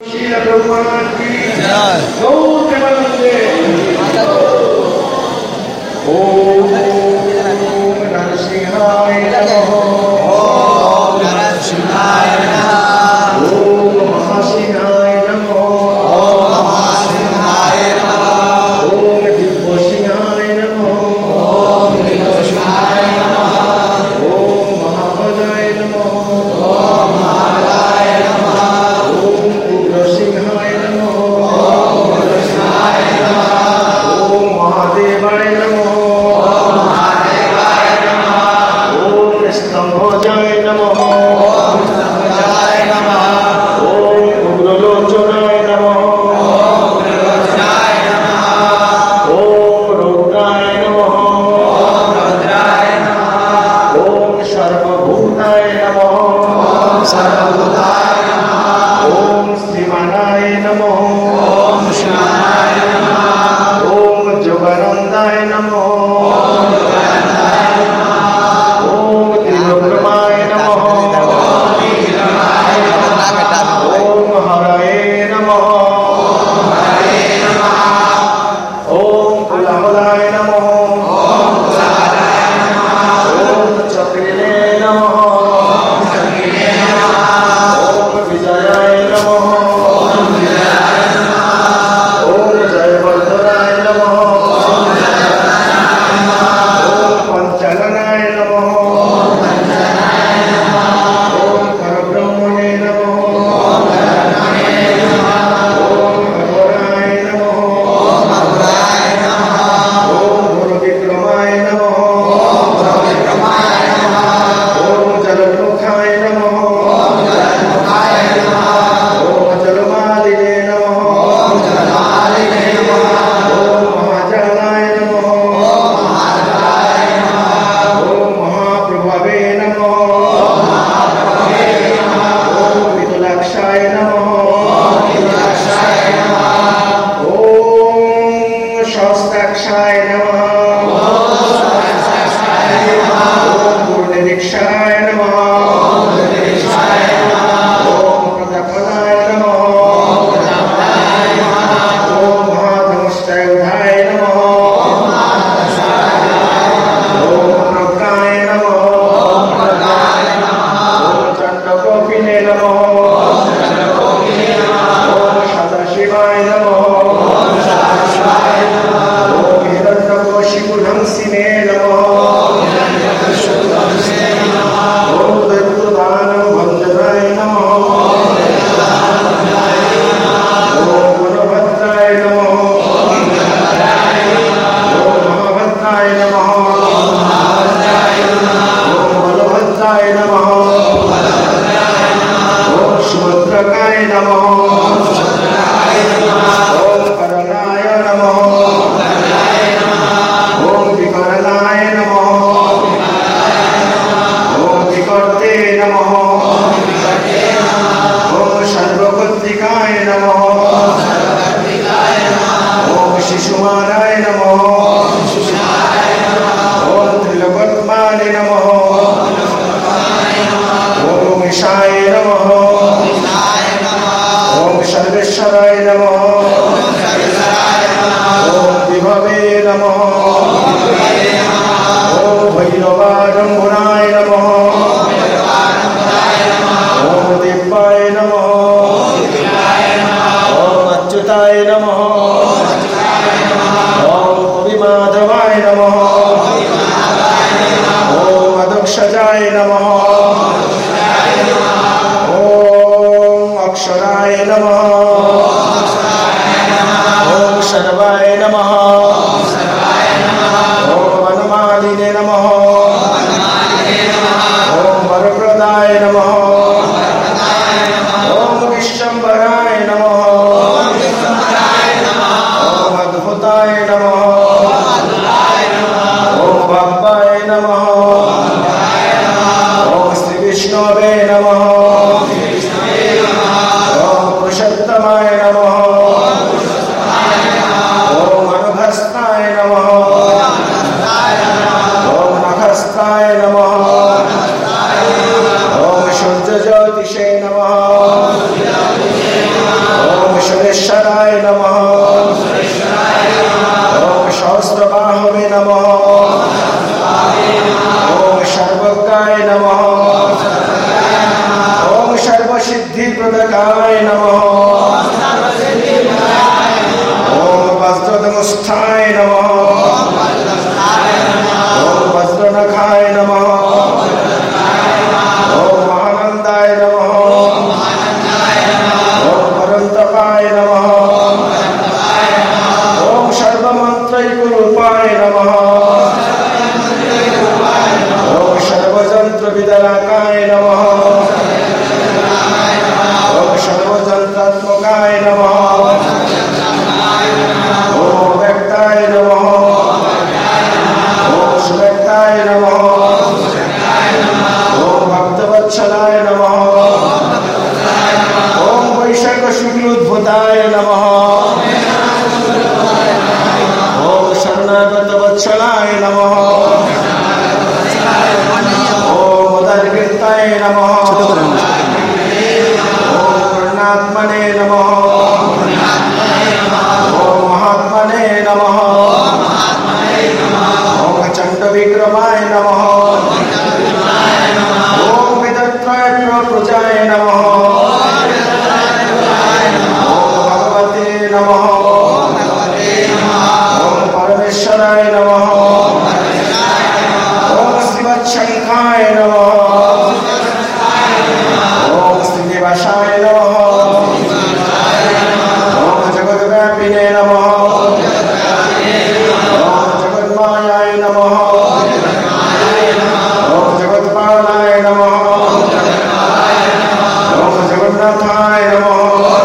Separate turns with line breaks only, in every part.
पुरुषोत्तम सर्वसिद्धिप्रदाय नमः। ओम वज्रदमुष्ठाय नमः। ओम वज्रनखाय नमः। ओम महानंदाय नमः। ओम परंतपाय नमः। ओम सर्वमंत्रैकरूपाय नमः। ओम सर्वजंत्रविदराकाय नमः। ओम सर्वजंत्रात्मकाय नमः। ओम व्यक्ताय नमः। ओम सुव्यक्ताय नमः। ओम भक्तवत्सलाय नमः। ओम वैशाख शुक्लोद्भूताय नमः। ओम शरणागतवत्सलाय नमः। ओम उदरकीर्ताय नमः। ओम पूर्णात्मने नमः। ओम महात्मने नमः। ओम चंडविक्रमाय नमः। ओम विदत्राय प्रपूजाय नमः। ओम भगवते नमः। ओम परमेश्वराय नमः। ओम श्रीवत्शंखाय नमः। ओम श्रीनिवासाय नमः। ओम जगद्व्यापिने नमः। ओम जगन्मायाय नमः। ओम जगत्पालाय नमः। ओम जगन्नाथाय नमः।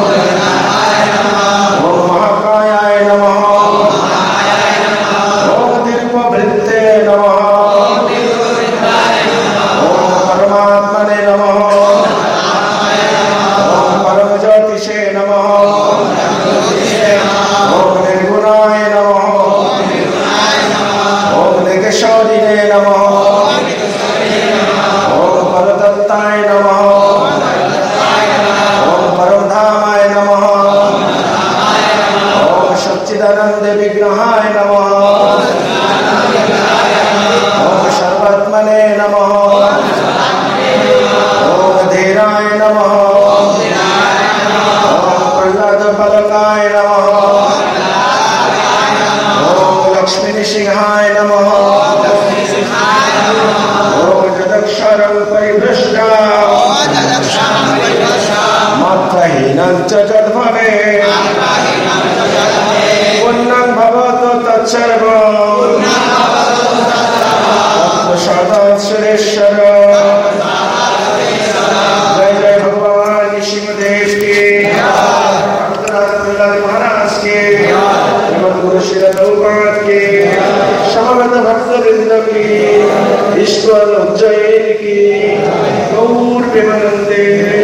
ओम महाकायाय नमः। ओम दीर्घवृत्ते नमः। ओम परमात्मने नमः। ओम परमज्योतिषे नमः। ओम निर्गुणाय नमः। ओम निगेश्वरिणे नमः। ओम परदत्ताय नमः। ओम परमधामाय नमः। ओम सच्चिदानंद विग्रहाय नमः। ओम सर्वात्मने नमः। ओम धीराय नमः। ओम प्रह्लाद फलकाय नमः। ओम लक्ष्मी सिंहाय नमः। ओम जदक्षरं परिभ्रष्टा मात्रहीनं च जद्भवे पुण्यं भवतु तत्सर्वं सदा सुरेश्वर। जय जय भगवान नृसिंहदेव की, महाराज के, गुरु श्री प्रभुपाद के, समस्त भक्तवृंद की, ईश्वर उज्जैन की, गौर प्रेमानंदे।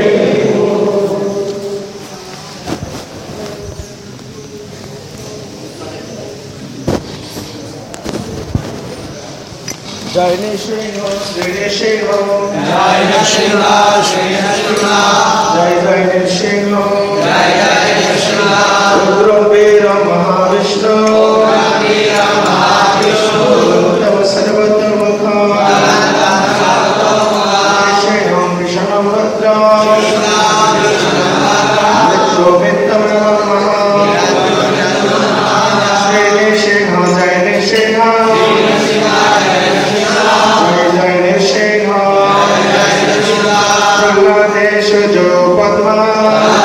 जय नृसिंह श्री नृसिंह।
जय नृसिंह श्री नृसिंह।
जय जय नृसिंह।
जय जय नृसिंह।
रुद्र वीर महाविष्णु। तव सर्वतोमुखा नृसिंहं विष्णुं भद्रं मृत्युमित्रं नमामः। श्री नृसिंह जय नृसिंह। जय जय नृसिंह। प्रह्लादेश जो पद्मा